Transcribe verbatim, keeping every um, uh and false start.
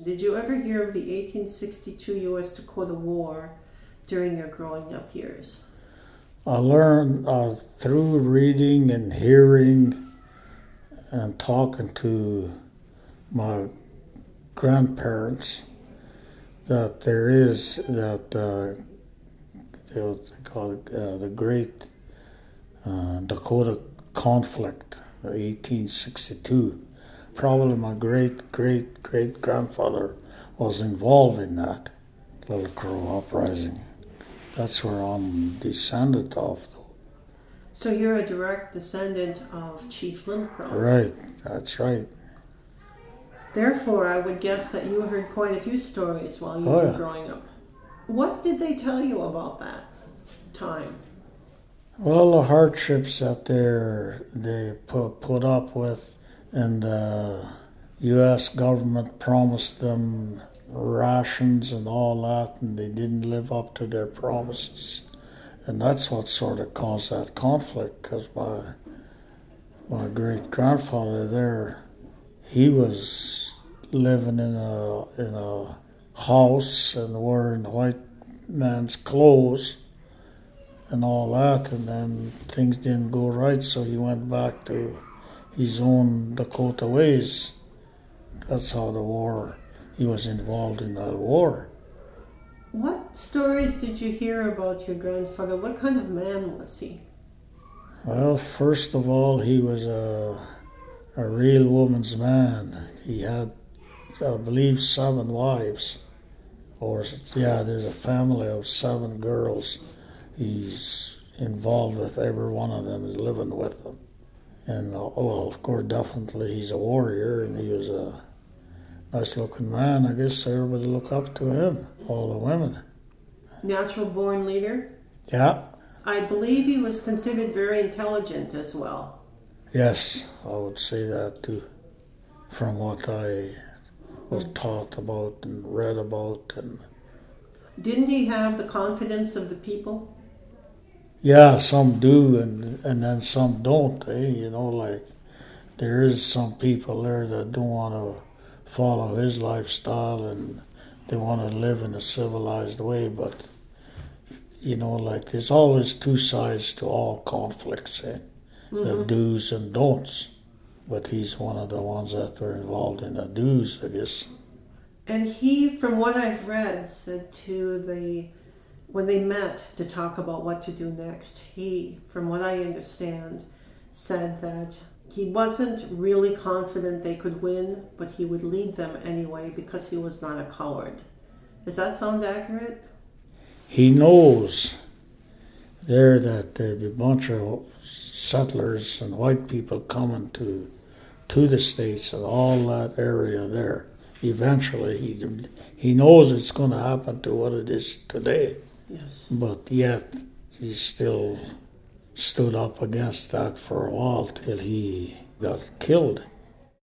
Did you ever hear of the eighteen sixty-two U S Dakota War during your growing up years? I learned uh, through reading and hearing and talking to my grandparents that there is that uh, they call it uh, the Great uh, Dakota Conflict, eighteen sixty-two. Probably my great great great grandfather was involved in that Little Crow uprising. That's where I'm descended of. So you're a direct descendant of Chief Little Crow. Right, that's right. Therefore, I would guess that you heard quite a few stories while you Oh, were yeah. growing up. What did they tell you about that time? Well, the hardships that they they put put up with, and the U S government promised them rations and all that, and they didn't live up to their promises, and that's what sort of caused that conflict. Because my my great grandfather there, he was living in a in a house and wearing white man's clothes and all that, and then things didn't go right, so he went back to his own Dakota ways. That's how the war, he was involved in that war. What stories did you hear about your grandfather? What kind of man was he? Well, first of all, he was a, a real woman's man. He had, I believe, seven wives. Or, yeah, there's a family of seven girls. He's involved with every one of them, is living with them. And, uh, well, of course, definitely he's a warrior, and he was a nice-looking man. I guess everybody looked up to him, all the women. Natural-born leader? Yeah. I believe he was considered very intelligent as well. Yes, I would say that too, from what I was taught about and read about. And didn't he have the confidence of the people? yeah, some do, and and then some don't. Eh? You know, like there is some people there that don't want to follow his lifestyle, and they want to live in a civilized way. But you know, like there's always two sides to all conflicts. Eh? Mm-hmm. The do's and don'ts. But he's one of the ones that were involved in the do's, I guess. And he, from what I've read, said to the, when they met to talk about what to do next, he, from what I understand, said that he wasn't really confident they could win, but he would lead them anyway because he was not a coward. Does that sound accurate? He knows there that there'd be a bunch of settlers and white people coming to to the States and all that area there. Eventually, he he knows it's going to happen to what it is today. Yes. But yet, he still stood up against that for a while till he got killed.